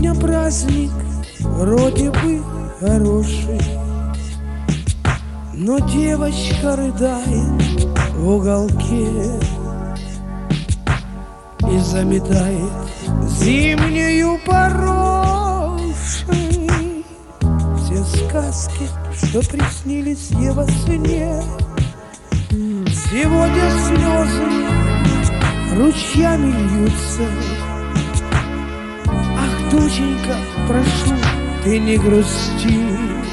Сегодня праздник вроде бы хороший, но девочка рыдает в уголке и заметает зимнюю порошей. Все сказки, что приснились ей во сне, сегодня слезы ручьями льются. Ах, доченька, прошу, ты не грусти,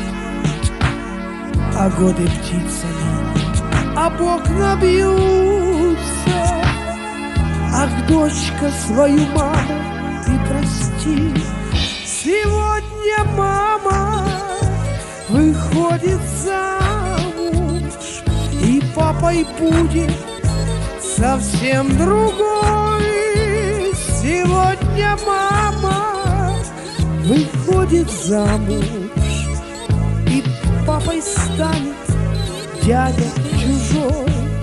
а годы птицами об окна бьются. Ах, дочка, свою маму ты прости. Сегодня мама выходит замуж, и папой будет совсем другой. Сегодня мама выходит замуж, и папой станет дядя чужой.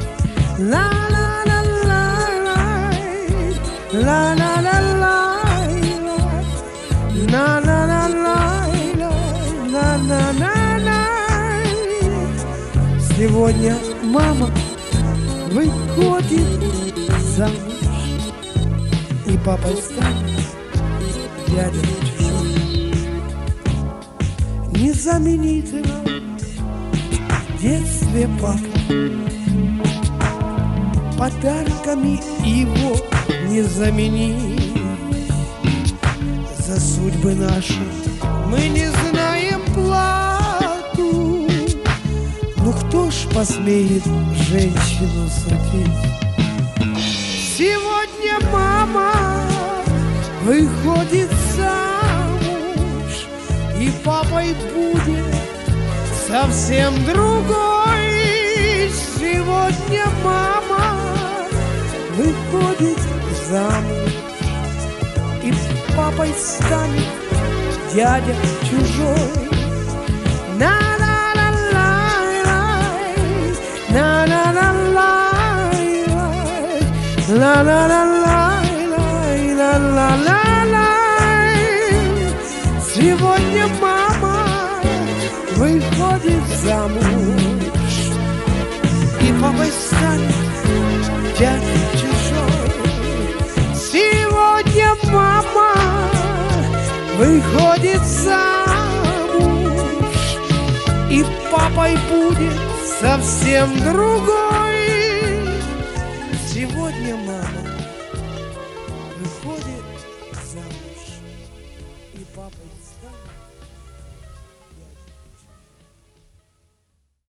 Сегодня мама выходит замуж, и папа станет дядя чужой. Незаменительно в детстве папа, подарками его не заменить. За судьбы наши мы не знаем плату, ну кто ж посмеет женщину судить? Сегодня мама выходит замуж, и папой будет совсем другой. Сегодня мама выходит замуж, и папой станет дядя чужой. Сегодня мама выходит замуж, и папой станет дядя чужой. Сегодня мама выходит замуж, и папой будет совсем другой. Сегодня мама выходит замуж, и папой станет